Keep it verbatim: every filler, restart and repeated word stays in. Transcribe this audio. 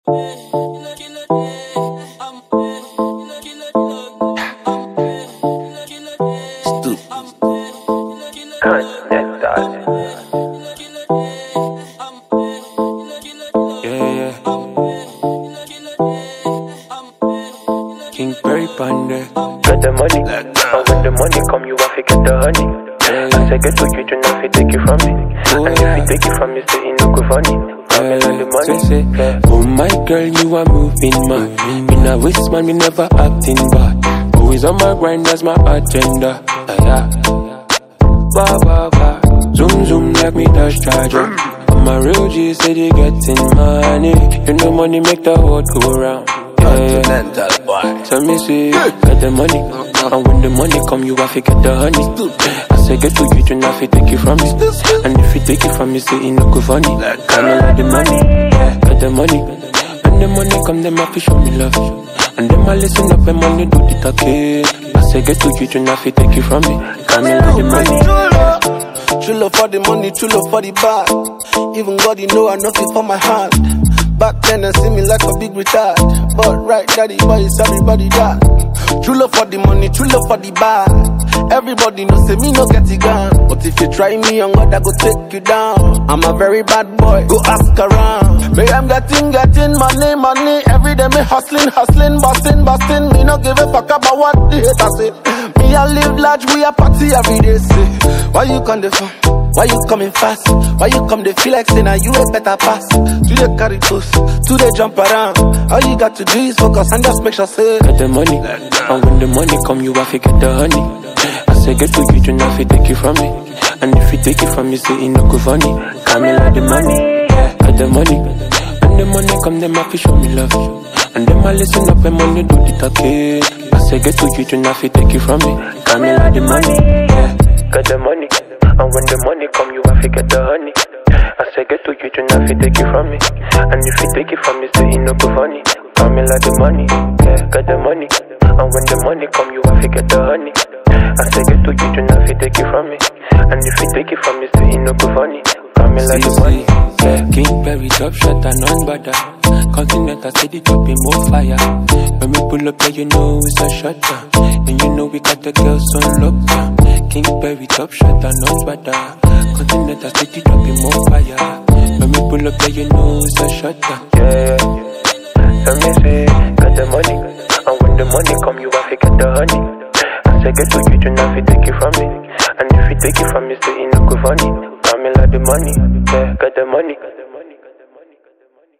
King Perry Ponder. Get the money, and when the money come, you have to get the honey. I say get what you do not, if take it from me. And if you take it from me, say it no go funny. I'm like the money. Say, say, oh my girl, you are moving mad. Me na waste man, me never acting bad. Always on my grind, that's my agenda. Ah, yeah. Wah, wah, wah. Zoom, zoom, like me dash charger. I'm a real G, say they getting money. You know money make the world go round. Yeah, yeah. So me say, get the money. And when the money come, you have to get the honey. I say get to you, you not fi take it from me. And if you take it from me, say it no go funny. I know like the money, get the money. When the money come, them have to show me love. And them I listen up and money do the talking. I say get to you, you not fi take it from me. I know like the money. True love for the money, true love for the bag. Even God, you know I know it for my hand. Back then they see me like a big retard, but right now the boy is everybody that. True love for the money, true love for the bag. Everybody knows say me no get it gone. But if you try me on God, I go take you down. I'm a very bad boy, go ask around. Me I'm getting, getting money, money. Every day me hustling, hustling, busting, busting. Me no give a fuck about what the haters say. Me I live large, we a party every day. Say, why you come the fun? Why you coming fast? Why you come they feel like saying now you a better pass? Do they carry close? Do they jump around? All you got to do is focus and just make sure say get the money. And when the money come, you have to get the honey. I say get to you, you not fi take it from me. And if you take it from me, say it no go funny. Come me like the money, get the money. When the money come, them have to show me love. And them I listen up and money do the talking. I say get to you, you not fi take it from me. Come me like the money, get the money. And when the money come, you have to get the honey. I say get to you, you not fi take it from me. And if you take it from me, say it no go funny. Come me like the money, yeah, get the money. And when the money come, you have to get the honey. I say get to you, you not fi take it from me. And if you take it from me, say it no go funny. Come me like the money, yeah. King Perry top shot and none better. Continental steady dropping more fire. When we pull up, yeah, you know it's a shot down. And you know we got the girls on lockdown. King Perry top shot and none better. Continental steady dropping more fire. When we pull up, yeah, you know it's a shot down. Yeah, yeah. Let me say, get the money. And when the money come, you have to get the honey. I say get to you, you not fi take it from me. And if you take it from me, say it no go funny. Come me like the money, yeah, get the money.